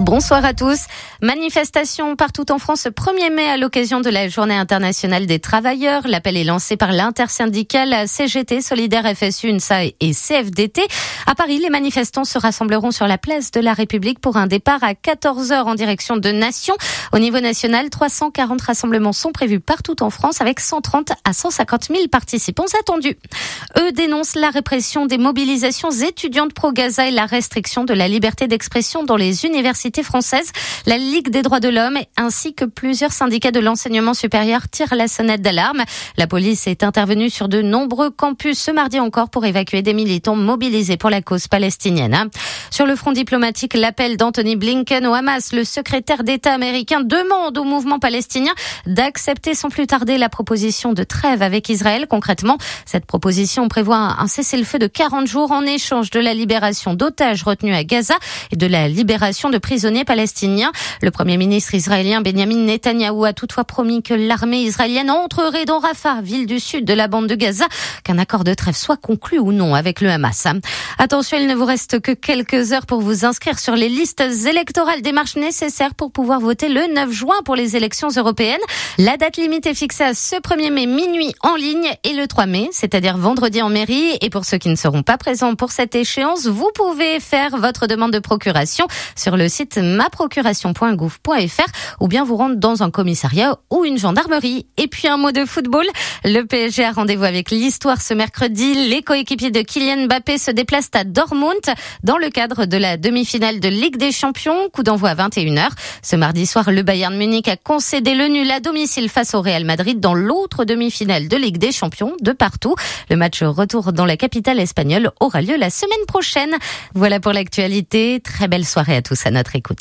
Bonsoir à tous. Manifestation partout en France ce 1er mai à l'occasion de la Journée internationale des travailleurs. L'appel est lancé par l'intersyndicale CGT, Solidaire, FSU, UNSA et CFDT. À Paris, les manifestants se rassembleront sur la place de la République pour un départ à 14h en direction de Nation. Au niveau national, 340 rassemblements sont prévus partout en France avec 130 à 150 000 participants attendus. Eux dénoncent la répression des mobilisations étudiantes pro-Gaza et la restriction de la liberté d'expression dans les universités françaises. La Ligue des droits de l'homme ainsi que plusieurs syndicats de l'enseignement supérieur tirent la sonnette d'alarme. La police est intervenue sur de nombreux campus ce mardi encore pour évacuer des militants mobilisés pour la cause palestinienne. Sur le front diplomatique, l'appel d'Anthony Blinken au Hamas, le secrétaire d'État américain demande au mouvement palestinien d'accepter sans plus tarder la proposition de trêve avec Israël. Concrètement, cette proposition prévoit un cessez-le-feu de 40 jours en échange de la libération d'otages retenus à Gaza et de la libération de prisonniers palestiniens. Le Premier ministre israélien Benjamin Netanyahou a toutefois promis que l'armée israélienne entrerait dans Rafah, ville du sud de la bande de Gaza, qu'un accord de trêve soit conclu ou non avec le Hamas. Attention, il ne vous reste que quelques heures pour vous inscrire sur les listes électorales, démarches nécessaires pour pouvoir voter le 9 juin pour les élections européennes. La date limite est fixée à ce 1er mai minuit en ligne et le 3 mai, c'est-à-dire vendredi en mairie. Et pour ceux qui ne seront pas présents pour cette échéance, vous pouvez faire votre demande de procuration sur le site maprocuration.gouv.fr ou bien vous rendre dans un commissariat ou une gendarmerie. Et puis un mot de football. Le PSG a rendez-vous avec l'histoire ce mercredi. Les coéquipiers de Kylian Mbappé se déplacent à Dortmund dans le cadre de la demi-finale de Ligue des Champions. Coup d'envoi à 21h. Ce mardi soir, le Bayern Munich a concédé le nul à domicile face au Real Madrid dans l'autre demi-finale de Ligue des Champions de partout. Le match retour dans la capitale espagnole aura lieu la semaine prochaine. Voilà pour l'actualité. Très belle soirée à tous à notre écoute.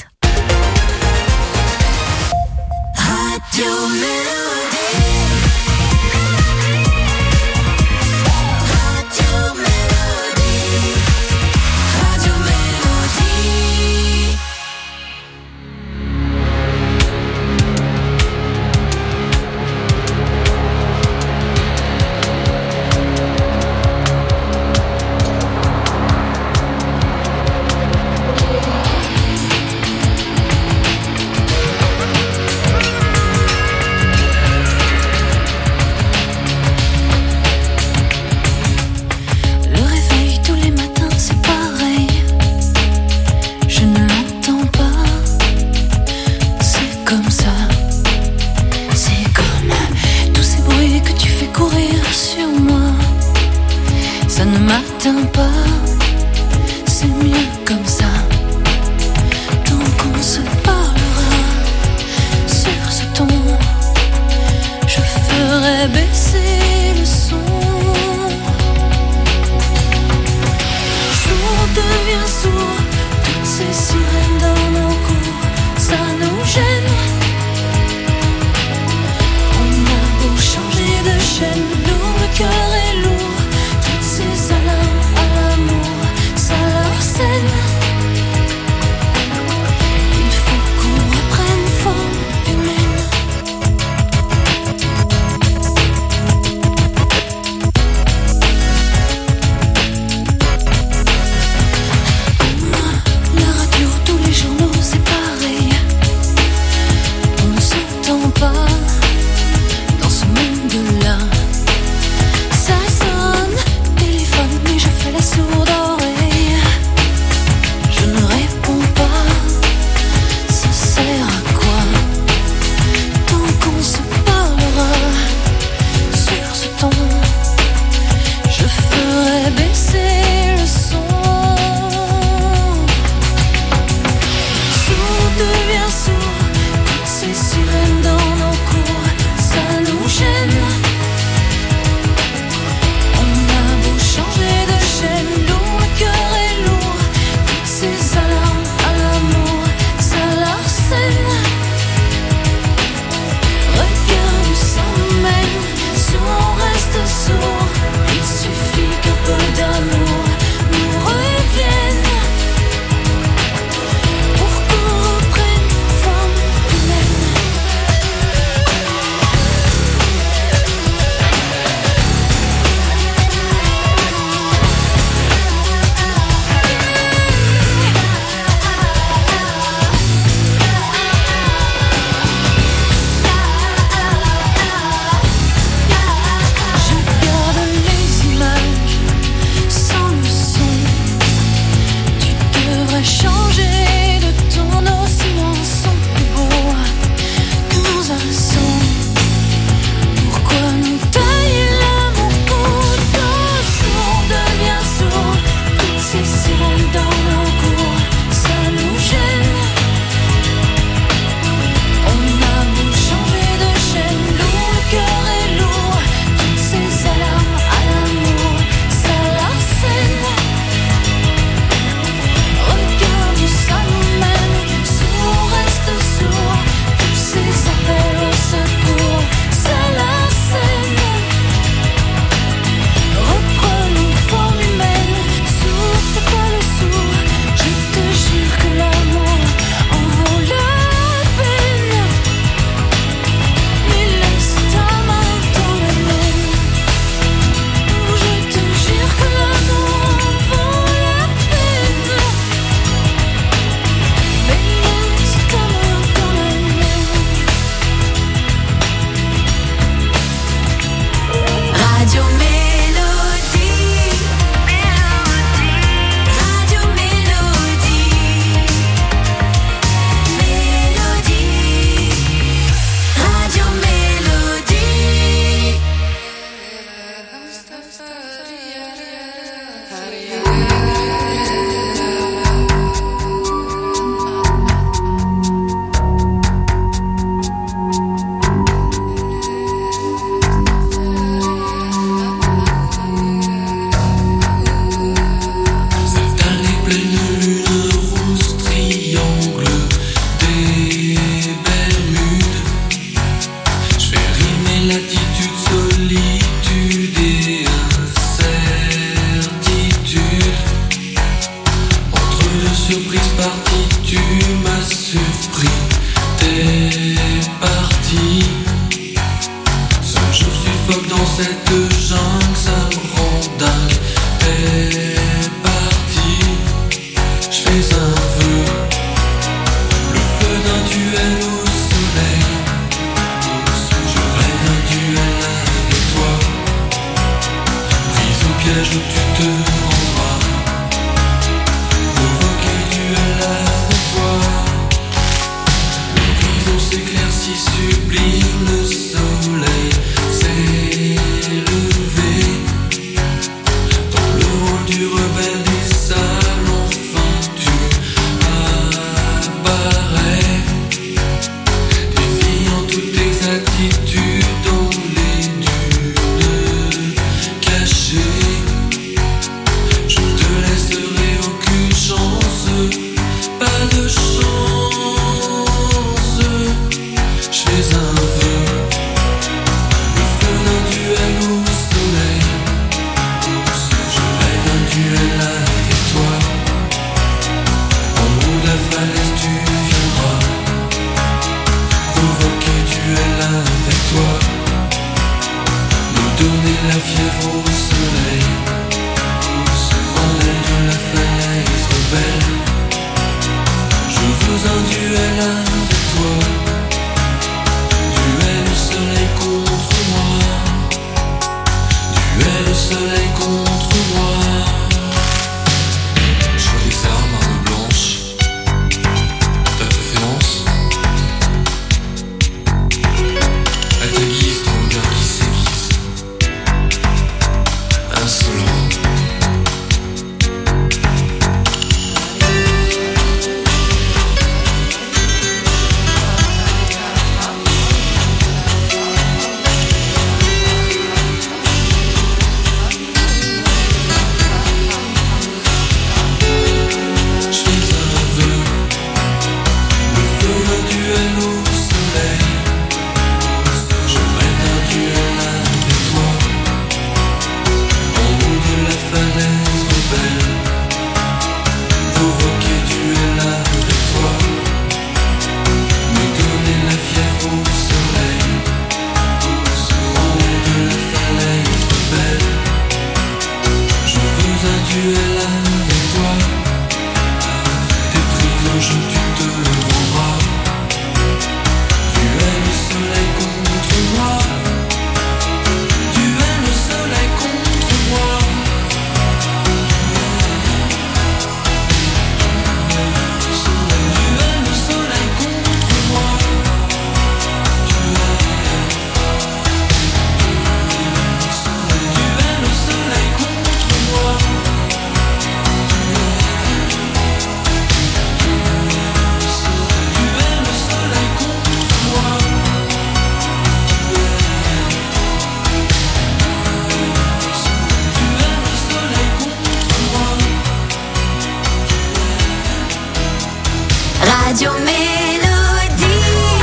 Radio Mélodie.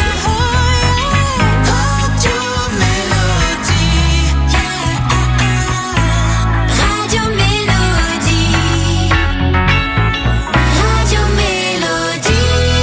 Radio Mélodie. Radio Mélodie. Radio Mélodie.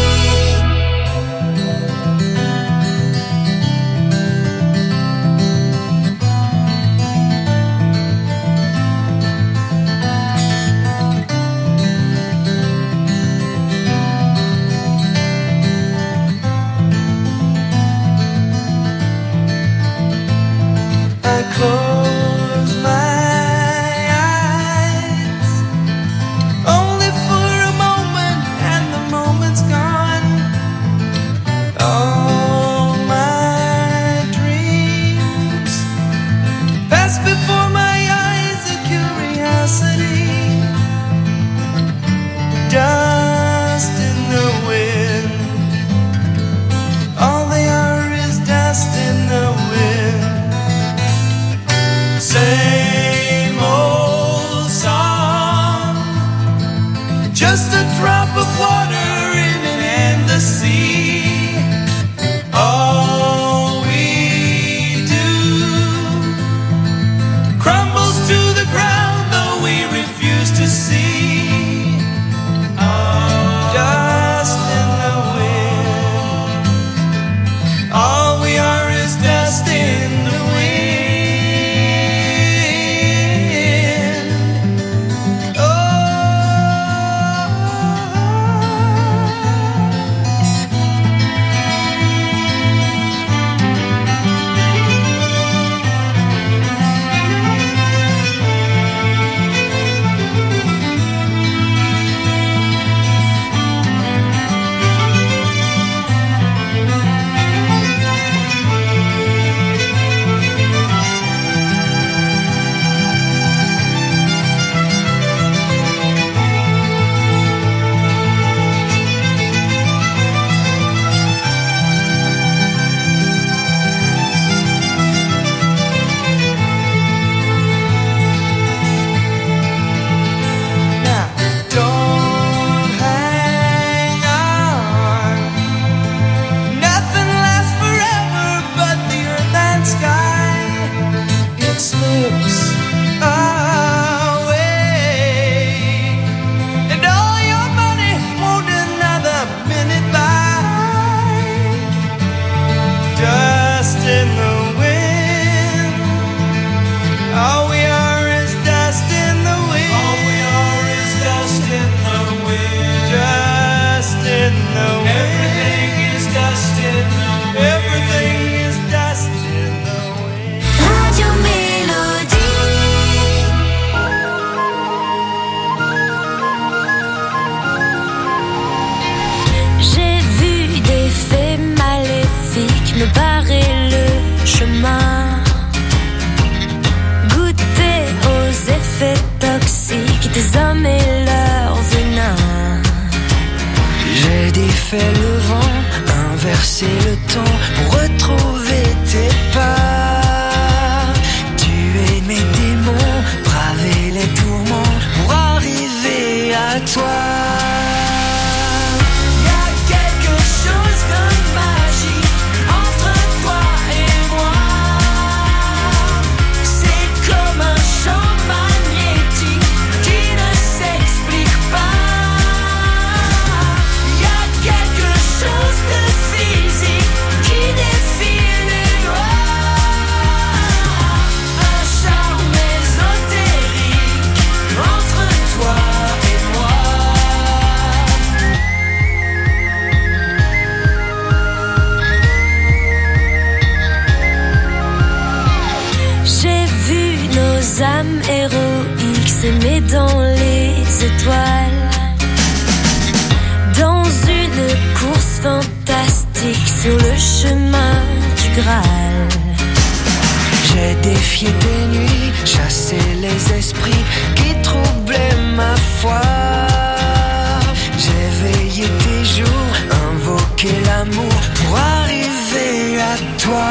Close my eyes, only for a moment, and the moment's gone. All my dreams pass before my eyes, a curiosity, dust in the wind. All they are is dust in the wind. Same old song, just a drop of water in an endless sea. All we do crumbles to the ground, though we refuse to see. Dust in the wind. All we are is dust in the wind. Radio Mélodie. J'ai vu des fées maléfiques me barrer le chemin, goûter aux effets toxiques des hommes et leur venin. J'ai défait le vent, inversé le temps pour retrouver tes pas. Tuer mes démons, braver les tourments pour arriver à toi. Y a quelque chose de magique entre toi et moi. C'est comme un champ magnétique qui ne s'explique pas. Y a quelque chose de physique qui défie les lois. Un charme ésotérique entre s'aimer dans les étoiles, dans une course fantastique sur le chemin du Graal. J'ai défié des nuits, chassé les esprits qui troublaient ma foi. J'ai veillé tes jours, invoqué l'amour pour arriver à toi.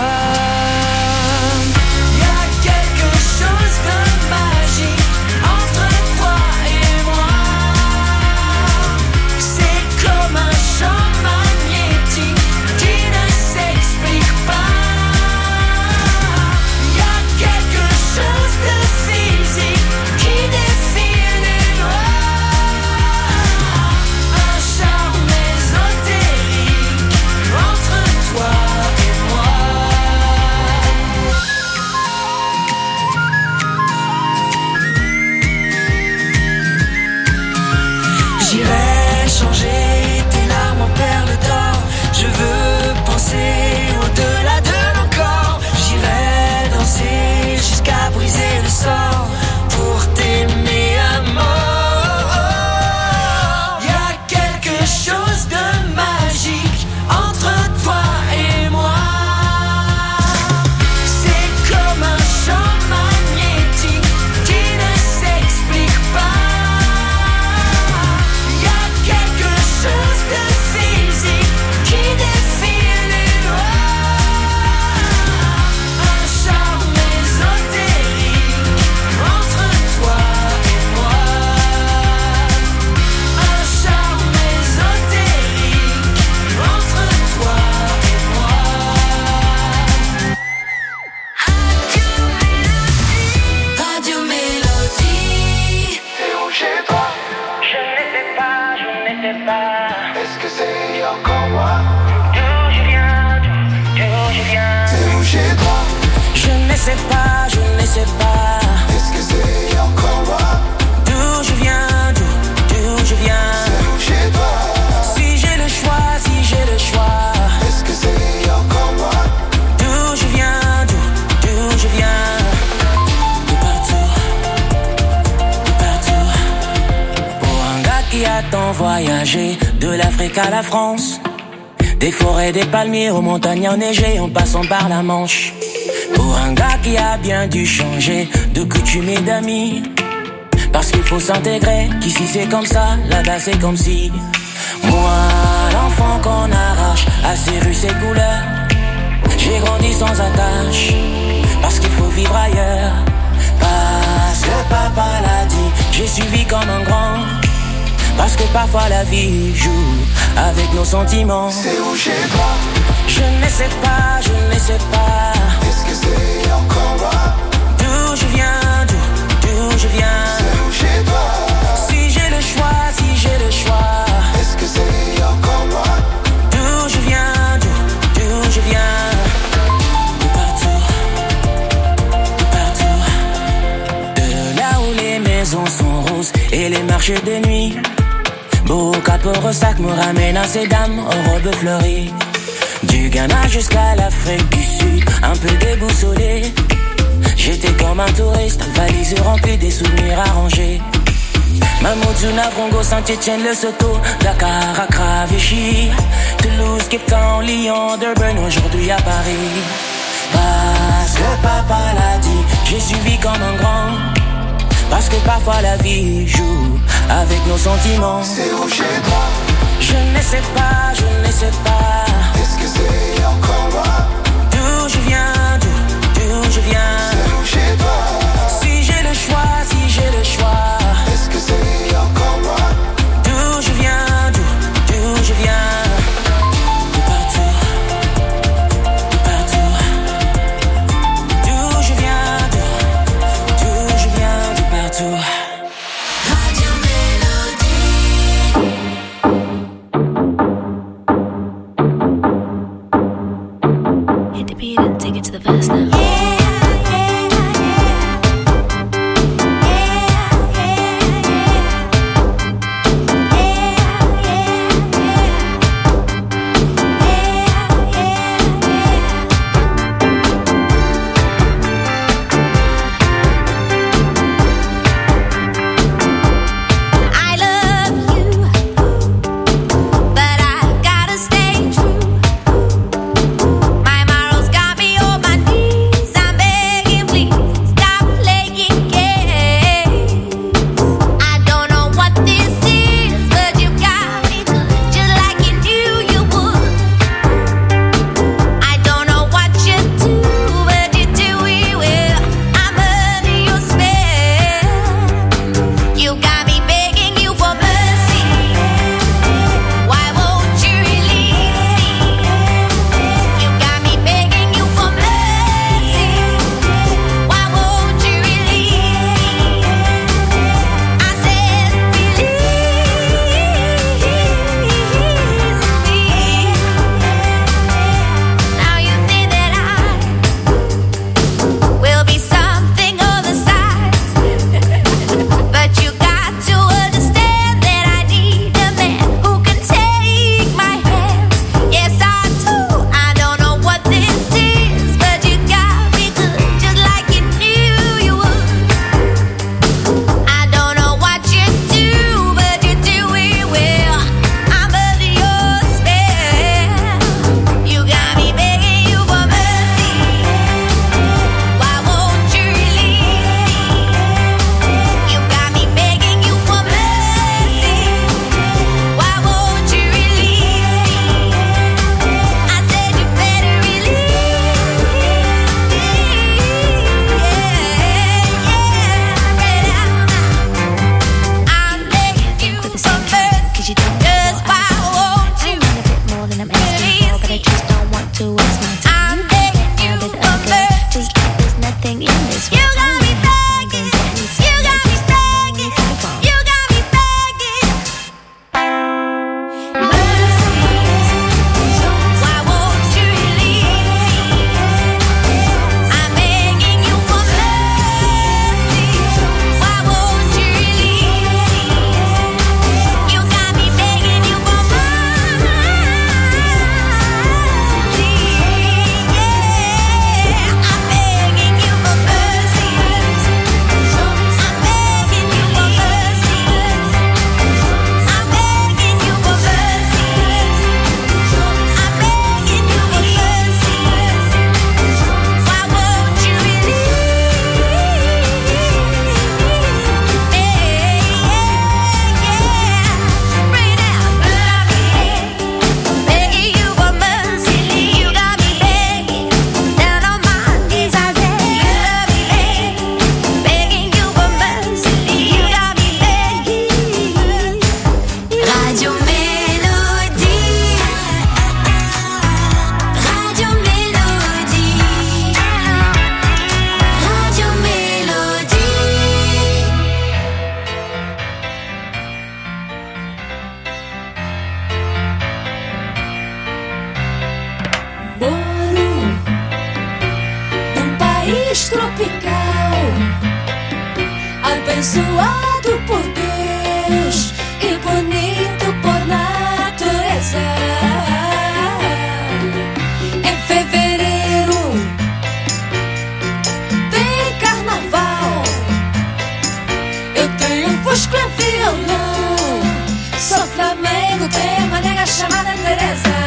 Au-delà de nos corps, j'irai danser jusqu'à briser le sort pour t'aimer à mort. Y a quelque chose de magique entre toi et moi. C'est comme un champ magnétique qui ne s'explique pas. Y a quelque chose de physique qui défie. Est-ce que c'est encore moi? D'où je viens, d'où je viens. C'est où chez toi? Je ne sais pas, je ne sais pas. Est-ce que c'est encore moi? D'où je viens, d'où je viens. C'est où chez toi? Si j'ai le choix, si j'ai le choix. Est-ce que c'est encore moi? D'où je viens, d'où je viens. De partout, de partout. Pour un gars qui a tant voyagé, de l'Afrique à la France, des forêts, des palmiers aux montagnes enneigées en passant par la Manche. Pour un gars qui a bien dû changer de coutumes et d'amis, parce qu'il faut s'intégrer, qu'ici c'est comme ça, là-bas c'est comme si. Moi, l'enfant qu'on arrache à ses rues, ses couleurs, j'ai grandi sans attache, parce qu'il faut vivre ailleurs. Parce que papa l'a dit, j'ai suivi comme un grand. Parce que parfois la vie joue avec nos sentiments. C'est où chez toi? Je ne sais pas, je ne sais pas. Est-ce que c'est encore moi? D'où je viens, d'où je viens. C'est où chez toi? Si j'ai le choix, si j'ai le choix. Est-ce que c'est encore moi? D'où je viens, d'où je viens. De partout, de partout. De là où les maisons sont roses et les marchés de nuit. Beau capot sac me ramène à ces dames aux robes fleuries. Du Ghana jusqu'à l'Afrique du Sud, un peu déboussolé. J'étais comme un touriste, valise remplie des souvenirs arrangés. Mamoudzou, Navrongo, Saint-Etienne, Lesotho, Dakar, Accra, Vichy, Toulouse, Cape Town, Lyon, Durban, aujourd'hui à Paris. Parce que papa l'a dit, j'ai suivi comme un grand. Parce que parfois la vie joue avec nos sentiments. C'est où chez toi? Je ne sais pas, je ne sais pas. Est-ce que c'est encore moi? D'où je viens, d'où je viens. C'est où chez toi? Si j'ai le choix, si j'ai le choix. Est-ce que c'est encore moi? D'où je viens, d'où je viens. De partout, de partout. D'où je viens, d'où je viens, de partout. Radio Mélodie. Hit the beat and take it to the verse now. Yeah. abençoado por Deus e bonito por natureza. Em fevereiro tem carnaval. Eu tenho um fusco e violão. Sou Flamengo, tenho uma nega chamada Teresa.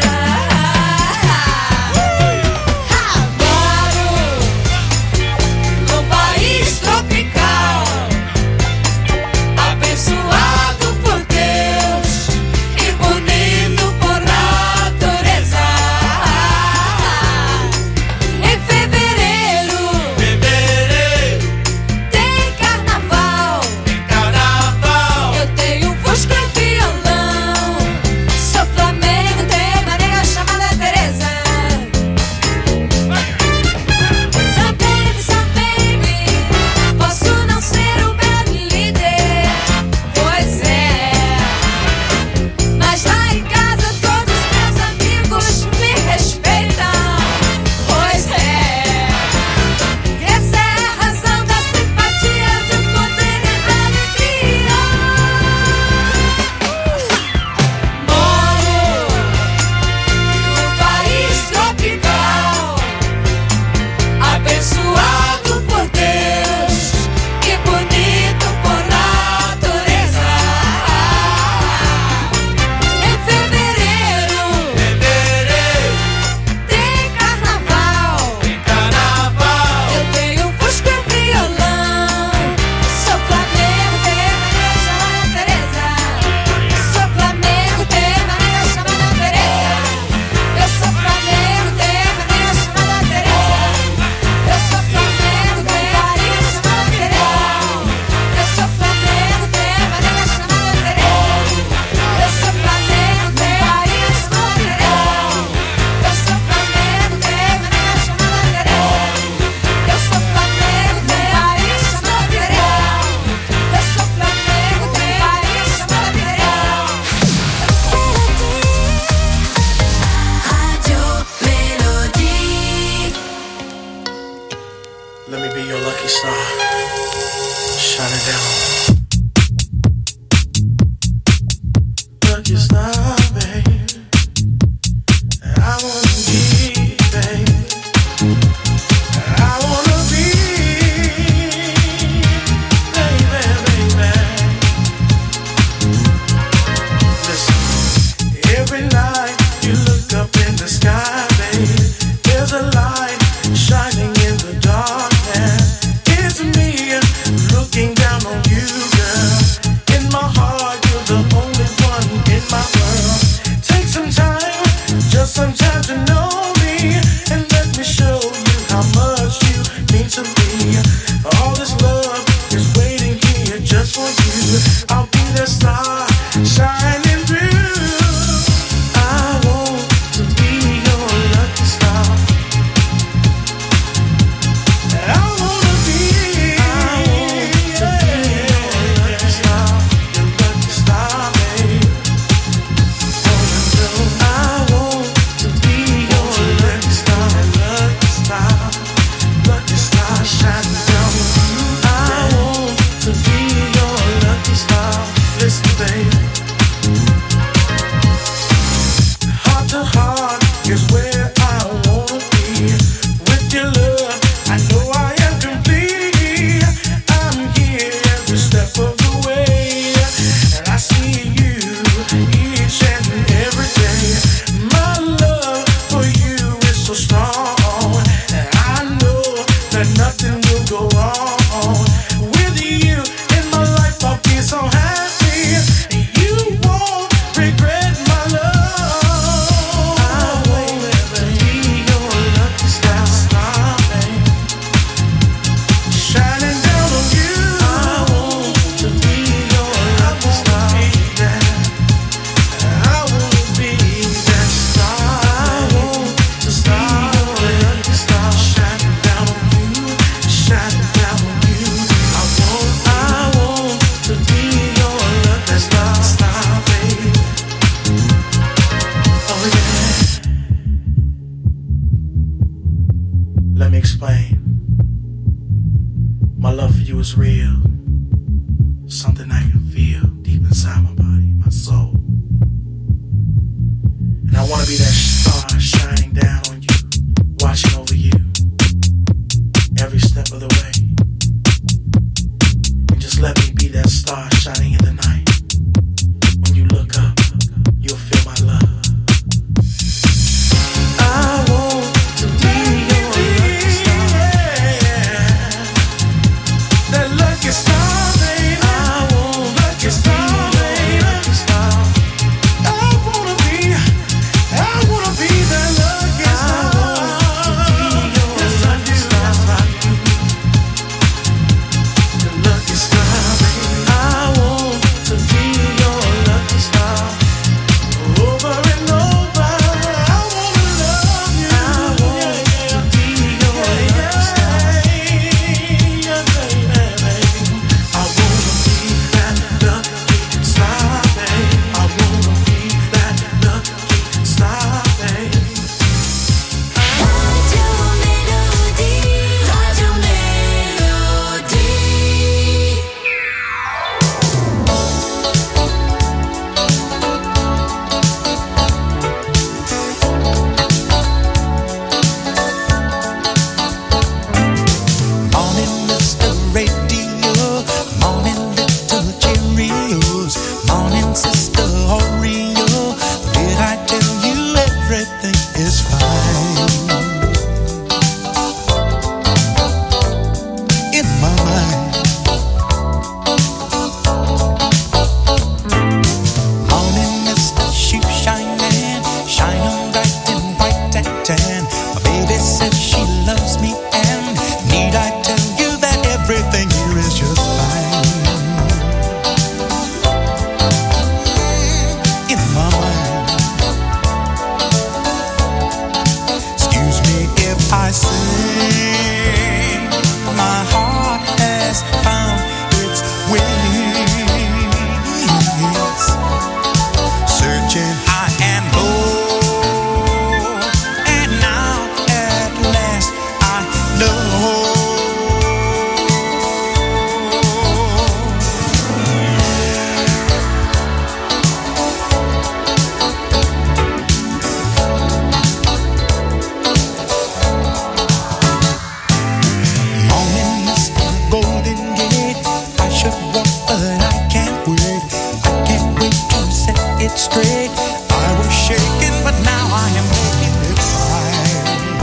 it straight. I was shaking, but now I am making it right.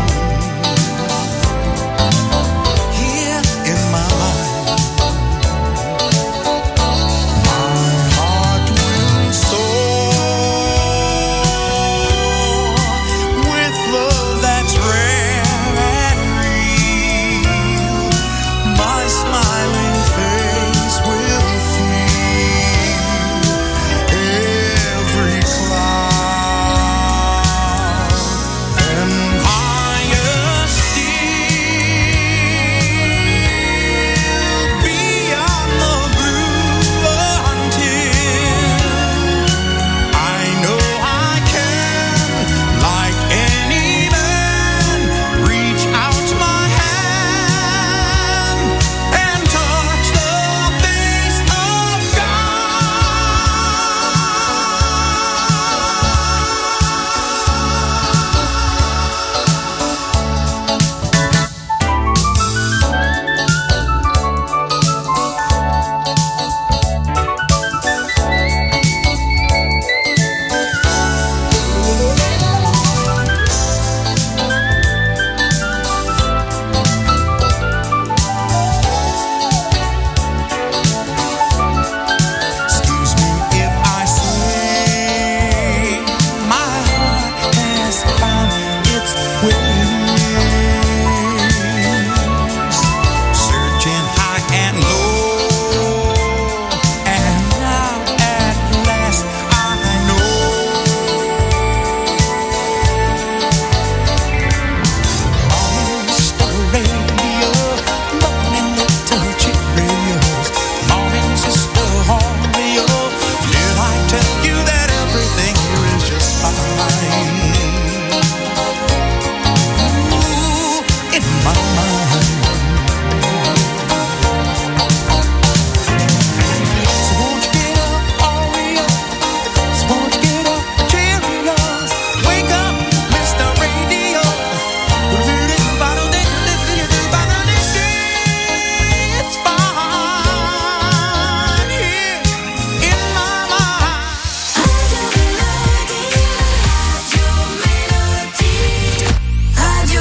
Here in my mind, my heart will soar with love that's rare and real. My smiling face will feel every cloud and higher still beyond the blue until I know I can, like any man, reach out my hand and touch the face of Excuse me if I say my heart has found its wings, searching high and low, and now at last I know. Morning Star Radio, morning little Cheerios, morning Sister Oreo. Did I tell you that everything here is just fine? Ooh, in my mind. So won't you get up, Oreo? So won't you get up, Cheerios? Wake up, Mr. Radio. It's fine here in my mind. Radio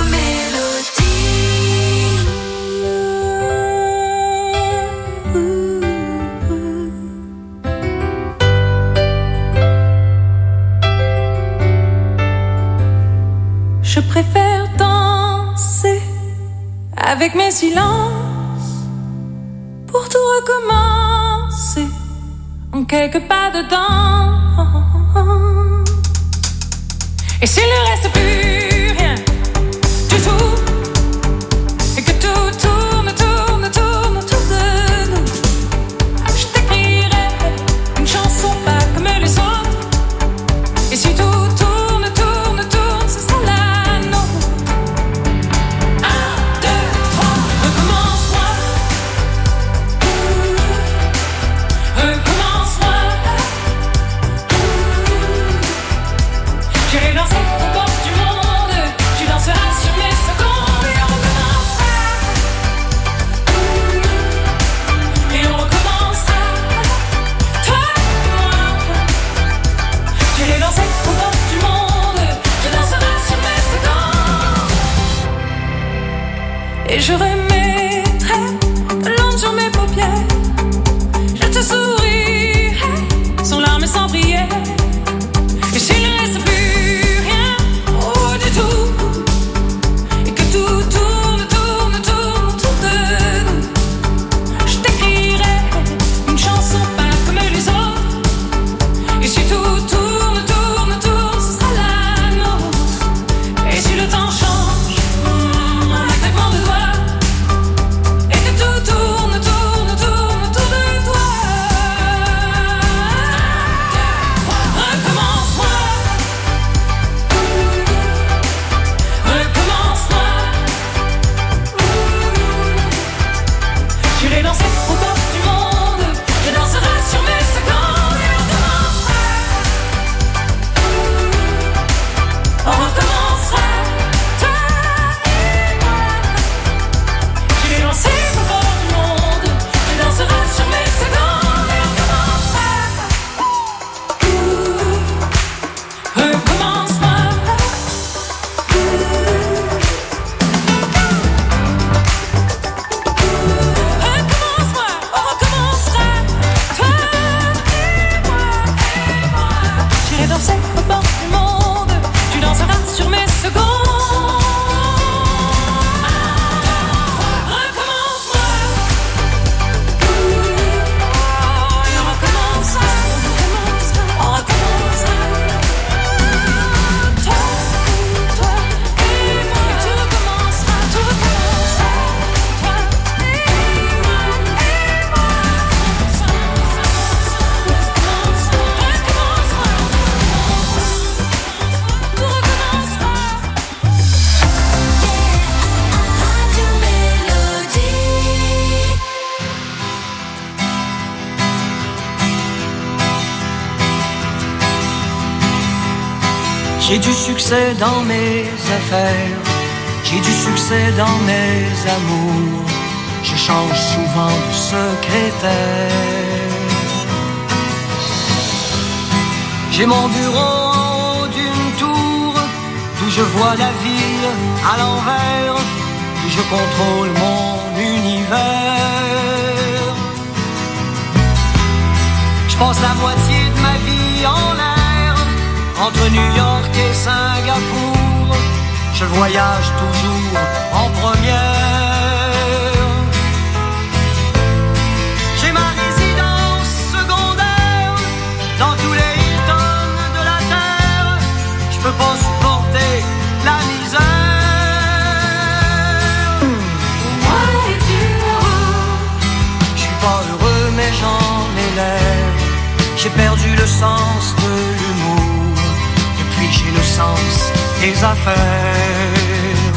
Je préfère danser avec mes silences pour tout recommencer en quelques pas dedans. Et s'il ne reste plus rien du tout, et que tout tourne, tourne, tourne autour de nous, je t'écrirai une chanson pas comme les autres. Et si tout tourne, tourne, tourne, ce sera la nôtre. 1, 2, 3, recommence-moi. Recommence-moi. J'irai danser aux portes du monde. Tu danseras sur mes secondes. Et on recommencera. Et on recommencera. Toi et moi. J'irai danser aux portes du monde. Tu danseras sur mes secondes. Et je remettrai de l'encre sur mes paupières. Je te sourirai sans larmes et sans prière. Et s'il ne reste plus rien, oh du tout, et que tout tourne, tourne, tourne autour de nous, je t'écrirai une chanson pas comme les autres. Et si tout tourne, tourne, tourne, ce sera la nôtre. Et si le temps change, en un claquement de doigts, et que tout tourne, tourne, tourne autour de toi. Recommence-moi. Recommence-moi. J'irai danser aux portes du monde. Je danserai sur mes secondes. Et on commencera. importe du monde, tu danseras sur mes secondes. J'ai du succès dans mes affaires, j'ai du succès dans mes amours, je change souvent de secrétaire. J'ai mon bureau en haut d'une tour, d'où je vois la ville à l'envers, où je contrôle mon univers. Je passe la moitié de ma vie en l'air, entre New York et Singapour, je voyage toujours en première. J'ai ma résidence secondaire dans tous les Hilton de la terre. Je peux pas supporter la misère. Moi es-tu heureux? Je suis pas heureux mais j'en ai l'air. J'ai perdu le sens de l'humour, j'ai le sens des affaires.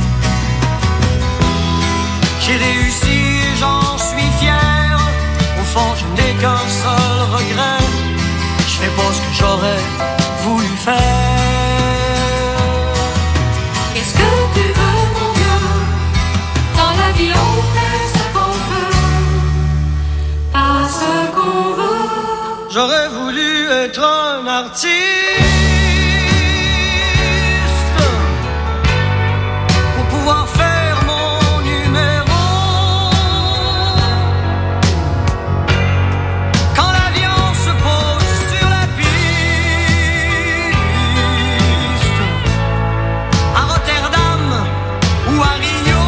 J'ai réussi et j'en suis fier. Au fond, je n'ai qu'un seul regret. Je fais pas ce que j'aurais voulu faire. Qu'est-ce que tu veux, mon Dieu? Dans la vie, on fait ce qu'on veut, pas ce qu'on veut. J'aurais voulu être un artiste, pouvoir faire mon numéro. Quand l'avion se pose sur la piste, à Rotterdam ou à Rio,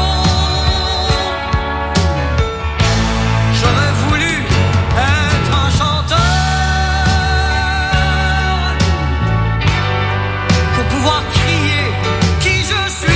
j'aurais voulu être un chanteur pour pouvoir crier qui je suis.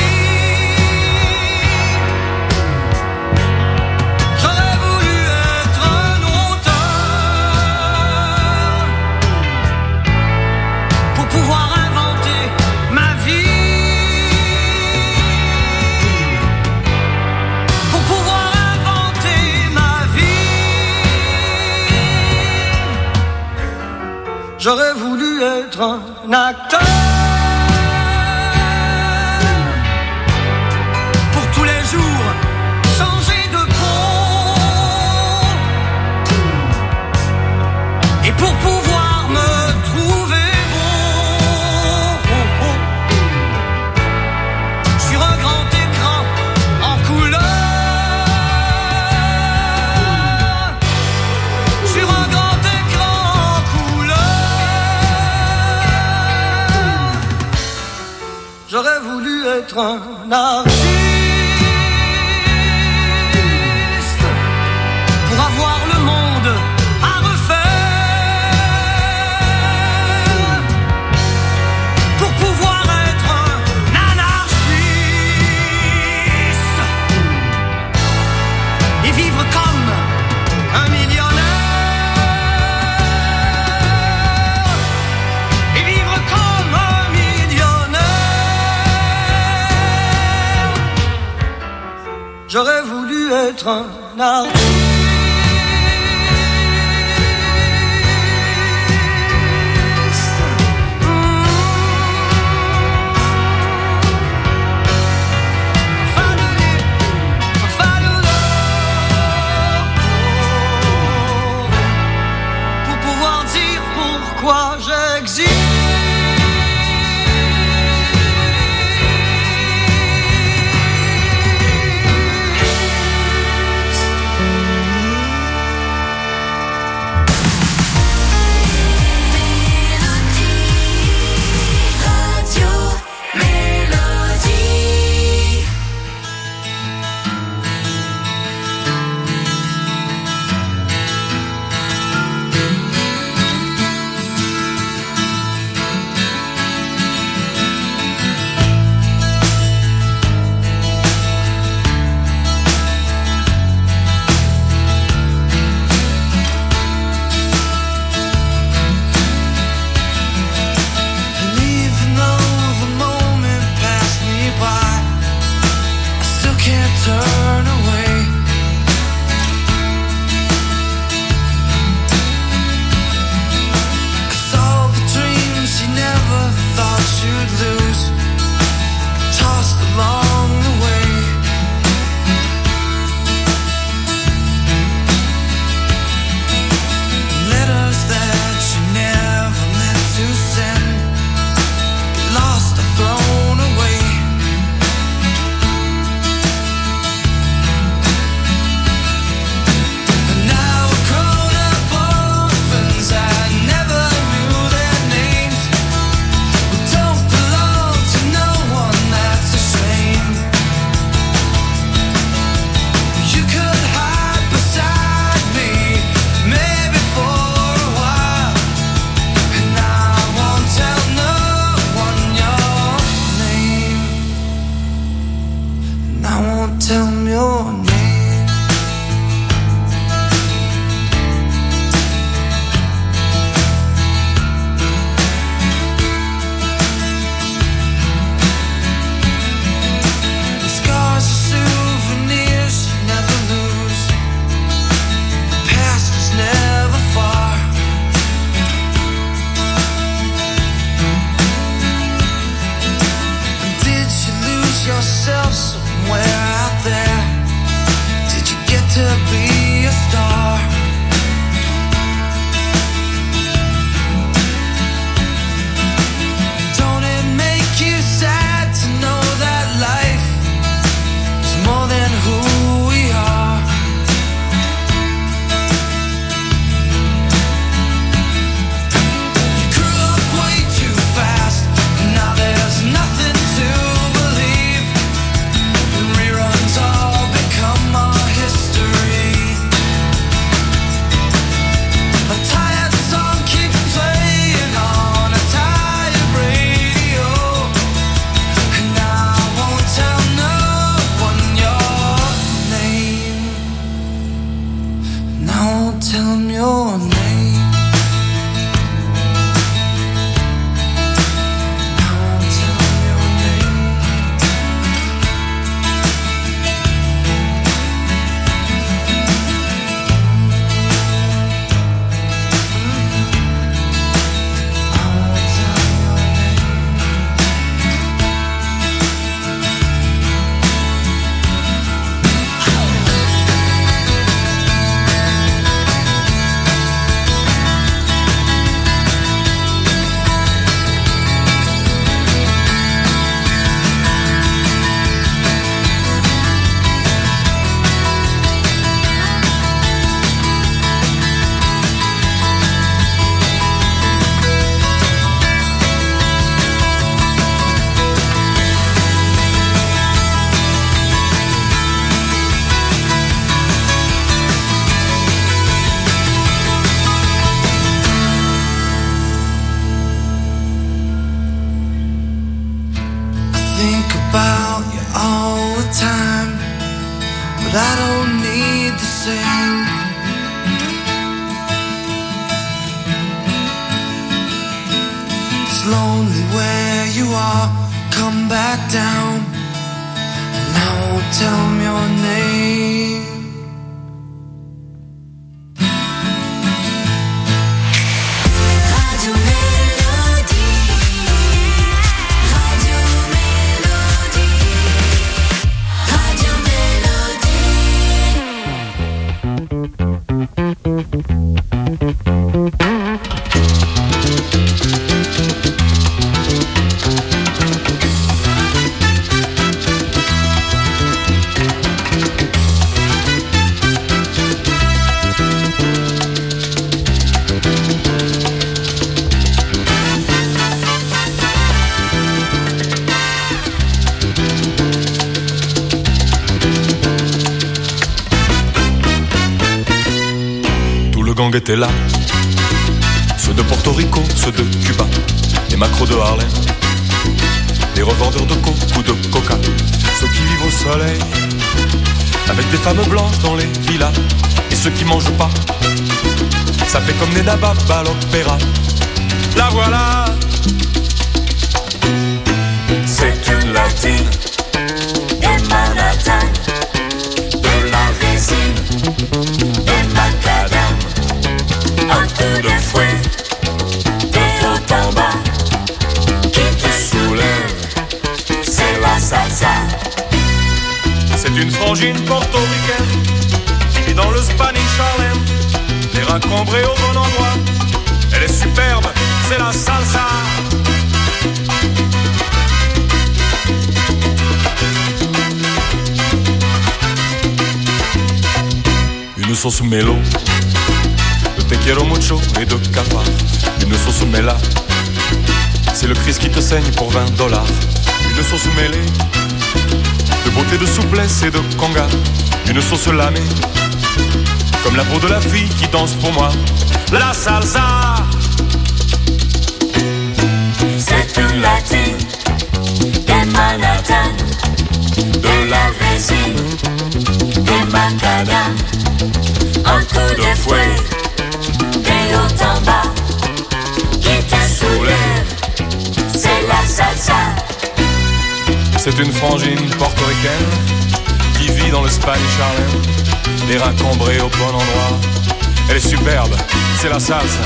J'aurais voulu être un acteur pour tous les jours changer de peau et pour pouvoir me trouver beau sur un grand écran en couleur, sur un grand écran en couleur. J'aurais voulu être un artiste pour avoir le monde à refaire, pour pouvoir être un anarchiste et vivre comme un millionnaire, et vivre comme un millionnaire. J'aurais voulu être un artiste. Pour pouvoir dire pourquoi j'existe. about you all the time, but I don't need the same. It's lonely where you are, come back down, and I won't tell them your name. Étaient là, ceux de Porto Rico, ceux de Cuba, les macros de Harlem, les revendeurs de coke ou de coca, ceux qui vivent au soleil, avec des femmes blanches dans les villas, et ceux qui mangent pas, ça fait comme des nababs à l'opéra. La voilà, c'est une latine, et Manhattan, de la résine, et macadam. Un coup de fouet, des hauts en bas, qui te soulève, c'est la salsa. C'est une frangine portoricaine, qui vit dans le Spanish Harlem, les reins cambrés au bon endroit. Elle est superbe, c'est la salsa. Une sauce mélo, te quiero mucho et de cafard. Une sauce mêlée, c'est le Christ qui te saigne pour $20. Une sauce mêlée, de beauté, de souplesse et de conga. Une sauce lamée, comme la peau de la fille qui danse pour moi. La salsa, c'est une latine, des Manhattan, de la résine, des macadam. Un coup de fouet, des hauts en bas, qui te soulève, c'est la salsa. C'est une frangine portoricaine, qui vit dans le Spanish Harlem, les reins cambrés au bon endroit. Elle est superbe, c'est la salsa.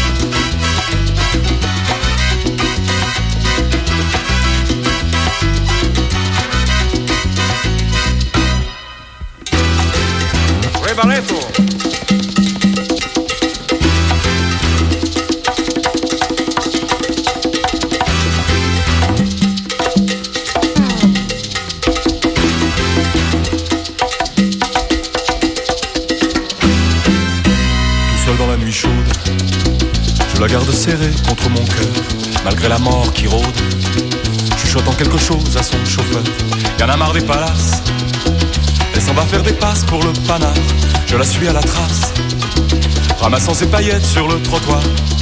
Ray Barreto. Chaude, je la garde serrée contre mon cœur, malgré la mort qui rôde, chuchotant quelque chose à son chauffeur. Y'en a marre des palaces, elle s'en va faire des passes pour le panard. Je la suis à la trace, ramassant ses paillettes sur le trottoir.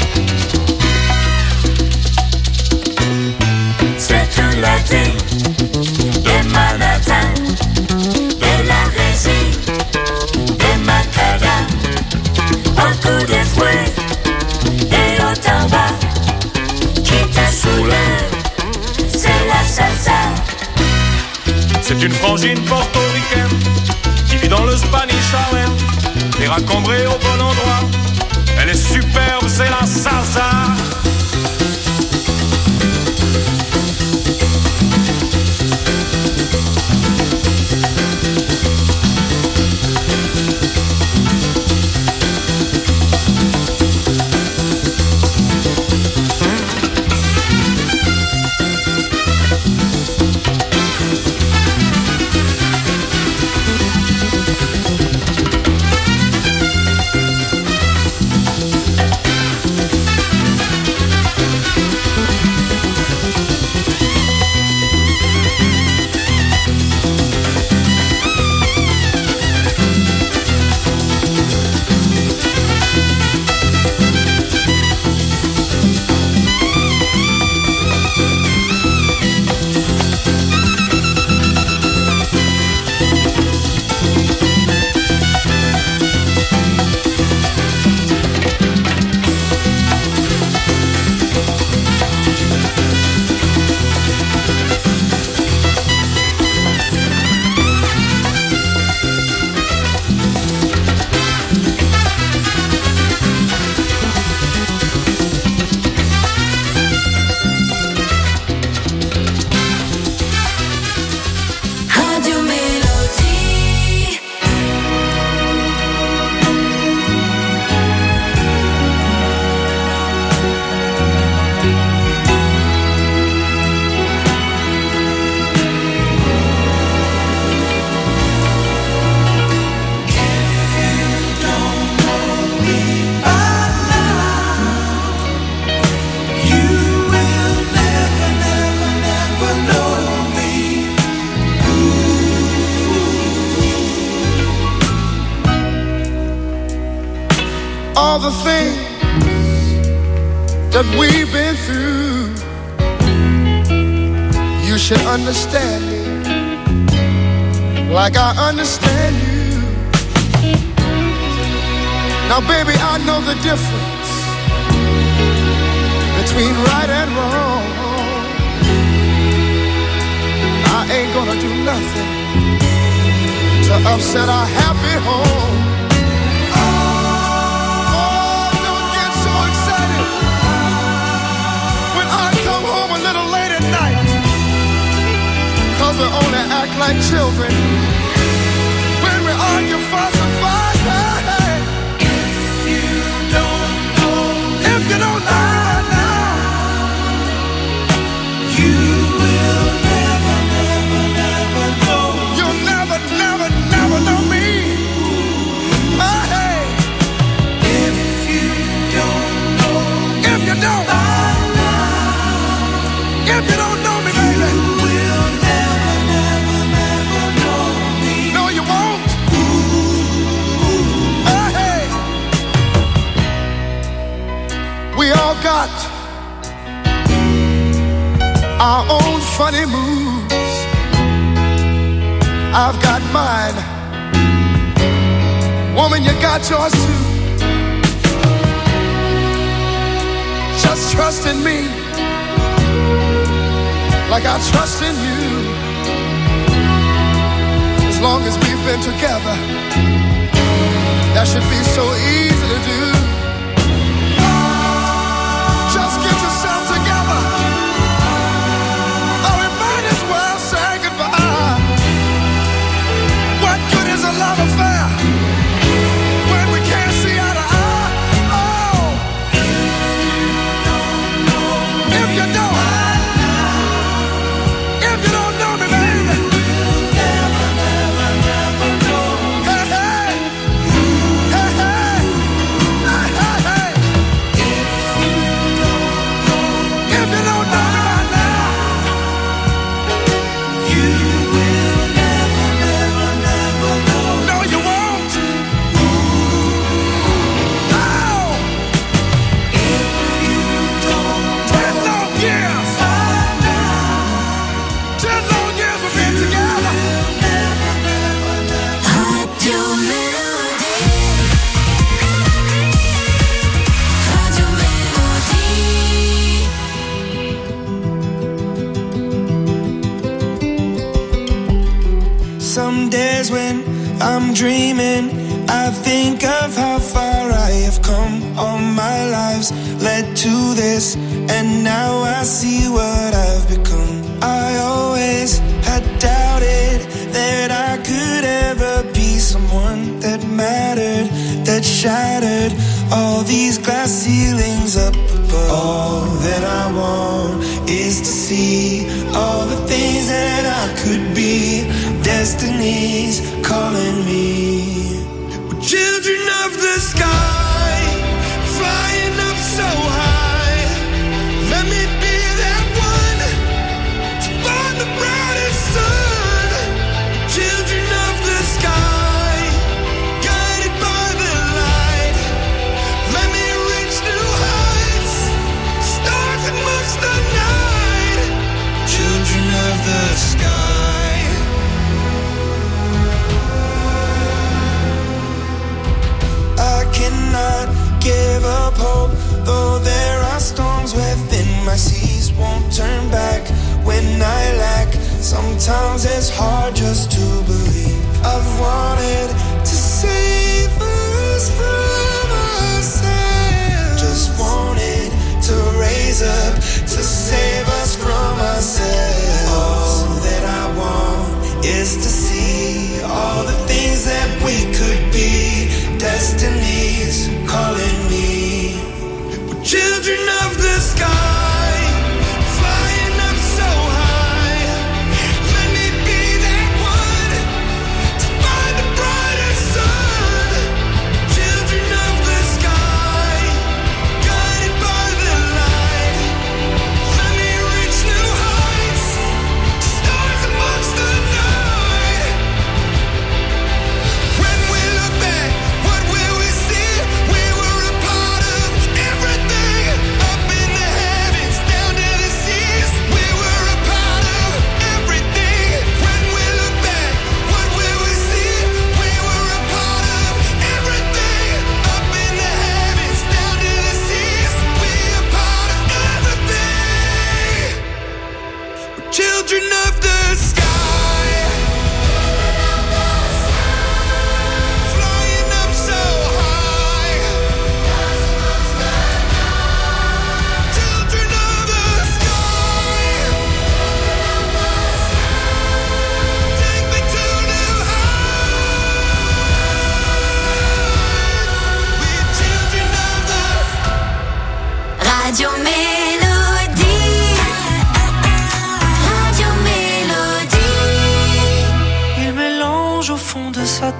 C'est une latine de Manhattan, de la résine, de macadam. Un coup de fouet, et au tabac, qui te soulève, c'est la salsa. C'est une frangine portoricaine, qui vit dans le Spanish Harlem, les reins cambrés au bon endroit. Elle est superbe, c'est la salsa. the things that we've been through, you should understand me like I understand you. Now, baby, I know the difference between right and wrong. I ain't gonna do nothing to upset our happy home. Oh, don't get so excited when I come home a little late at night, 'cause we only act like children when we argue, fuss, and fight. Hey, if you don't know now, you will never know. You'll never know me. Hey, if you don't know me, baby, you will never know me. No, you won't. Hey, we all got our own funny moves. I've got mine. Woman, you got yours too. Just trust in me like I trust in you. As long as we've been together, that should be so easy to do. Just get yourself together, or we might as well say goodbye. What good is a love affair when we can't see eye to eye? Oh, if you don't know me, baby, you'll never know. Hey, hey, hey, hey, hey, hey, hey. If you don't know me right now, you will never know. No, you won't. No. If you don't 10 long years. 10 long years we've been together. Radio Mélodie. Radio Mélodie. Some days when I'm dreaming, I think of how far I have come. All my lives led to this, and now I see what I've become. I always had doubted that I could ever be someone that mattered, that shattered all these glass ceilings up above. All that I want is to see all the things that I could be. Destiny's calling me. We're children of the sky, flying up so high. Let me be that one to find the brightest sun. Children of the sky, guided by the light. Let me reach new heights, stars amongst the night. Children of the sky. I cannot give up hope, though there are storms within my seas. Won't turn back when I lack. Sometimes it's hard just to believe. I've wanted to save us from ourselves. Just wanted to raise up to save us from ourselves. All that I want is to see all the things that we could be. Destiny's calling me. We're children of the sky, flying up so high. Let me be that one to find the brightest sun. Children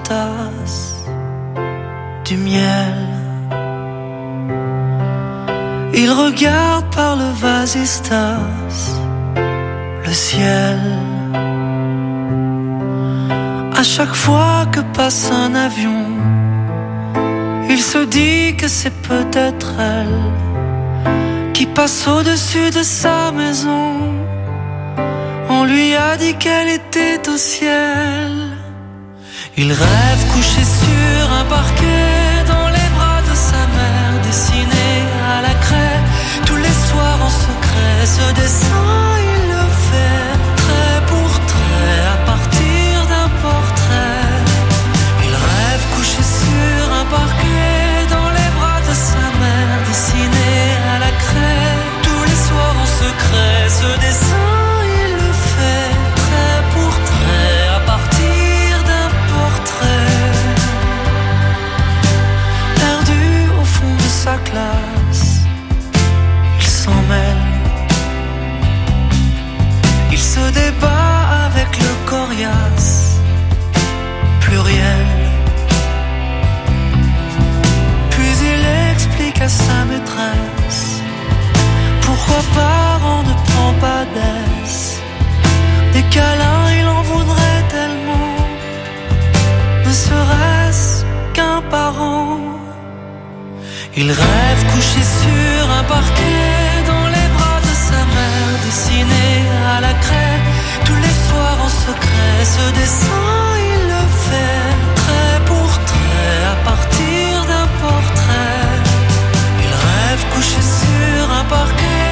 tasse du miel. Il regarde par le vasistas le ciel. À chaque fois que passe un avion, il se dit que c'est peut-être elle qui passe au-dessus de sa maison. On lui a dit qu'elle était au ciel. Il rêve couché sur un parquet dans les bras de sa mère, dessiné à la craie tous les soirs en secret. Ce dessin il le fait trait pour trait à partir d'un portrait. Il rêve couché sur un parquet dans les bras de sa mère, dessiné à la craie tous les soirs en secret. Ce dessin il le fait trait pour trait à partir d'un portrait. Perdu au fond de sa classe, il s'en mêle. Il se débat avec le coriace pluriel. Puis il explique à sa maîtresse pourquoi parent ne prend pas d'aise. Des câlins il en voudrait tellement, ne serait-ce qu'un parent. Il rêve couché sur un parquet